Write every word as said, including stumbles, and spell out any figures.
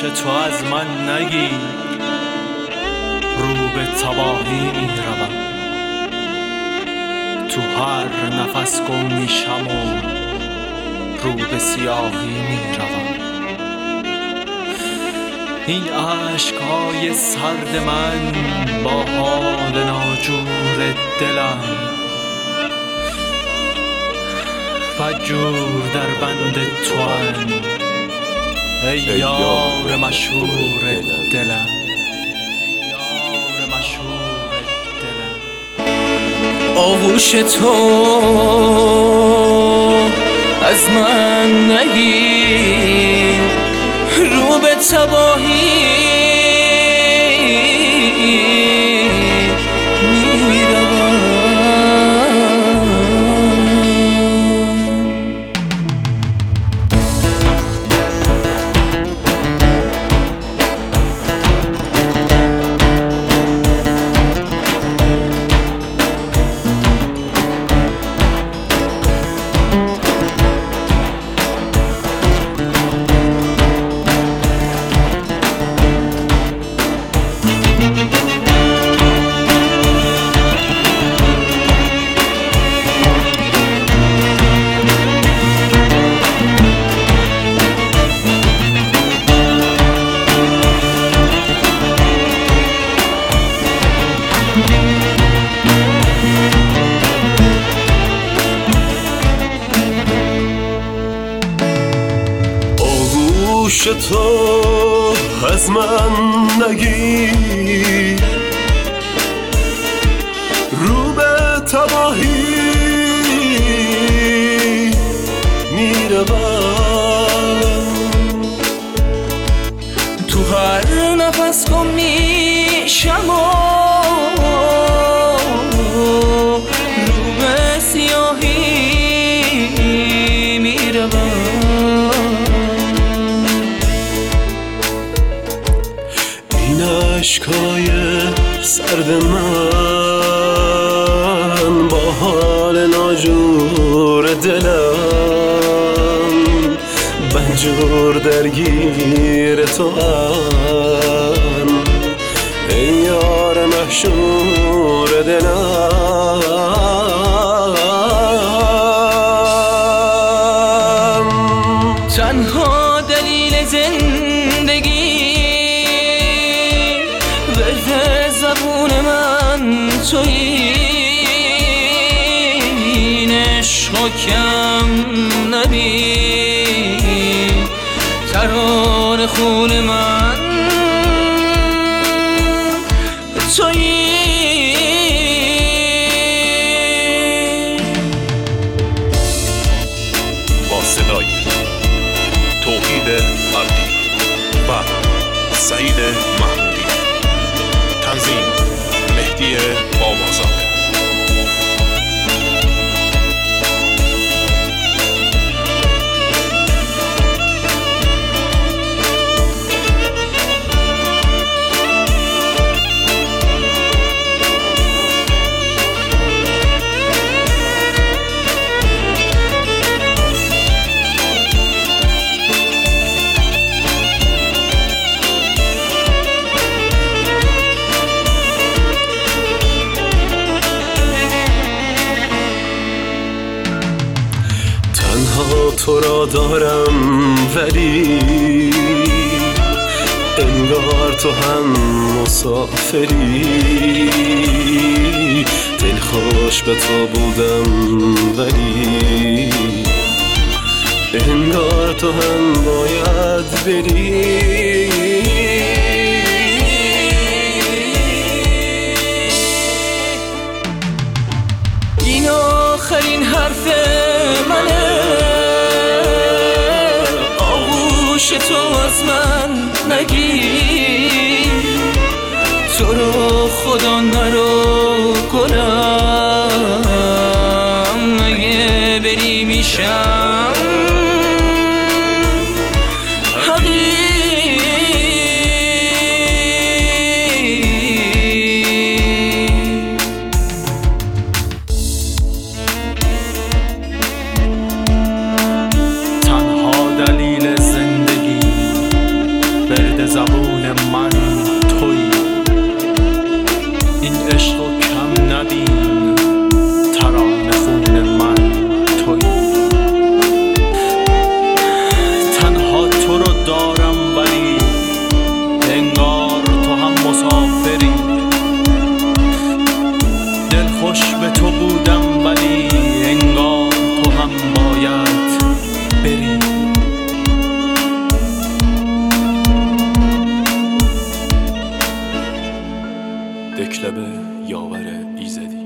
تو از من نگیر، رو به تباهی می روم. تو هر نفس گم میشم و رو به سیاهی می روم. این عشقهای سرد من با حال ناجور دلم، فجور در بند توام ای یار مشهور دلم، یار مشهور دلم. آغوش تو از من نگیر، رو به تباهی می روم. آغوش تو از من نگیر، رو به تباهی می روم. تو هر نفس گم میشم و رو به سیاهی می روم. این عشقای سرد من با حال ناجور دلم، بنجور درگیر تو هم ای یار مشهور دلم. تنها دلیل زندگی ورد زبون من تویی، این عشقو کم نبین، ترانه خون من تویی. با صدای توحید مردی و سعید محمودی، تنظیم مهدی بابازاده. تنها تو را دارم ولی انگار تو هم مسافری، دل خوش به تو بودم ولی انگار تو هم باید بری. این آخرین حرف منه، آغوش تو از من نگیر، تو رو خدا نرو کنم، اگه بری میشم تنها دلیل زندگی ورد دکلب یاور ایزدی.